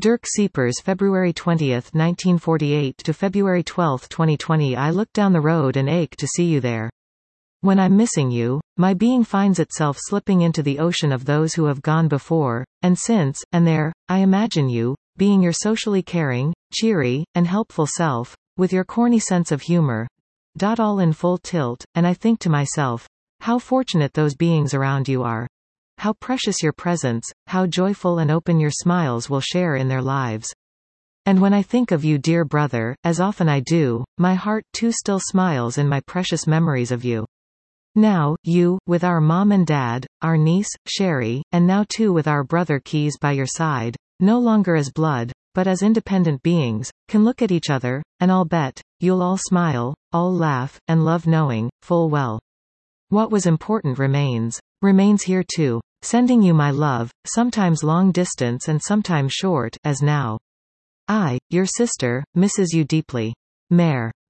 Dirk Siepers, February 20, 1948 to February 12, 2020. I look down the road and ache to see you there. When I'm missing you, my being finds itself slipping into the ocean of those who have gone before, and since, and there, I imagine you, being your socially caring, cheery, and helpful self, with your corny sense of humor, all in full tilt, and I think to myself, how fortunate those beings around you are. How precious your presence, how joyful and open your smiles will share in their lives. And when I think of you, dear brother, as often I do, my heart too still smiles in my precious memories of you. Now, you, with our mom and dad, our niece, Sherry, and now too with our brother Keys by your side, no longer as blood, but as independent beings, can look at each other, and I'll bet, you'll all smile, all laugh, and love knowing, full well. What was important remains here too. Sending you my love, sometimes long distance and sometimes short, as now. I, your sister, misses you deeply. Mare.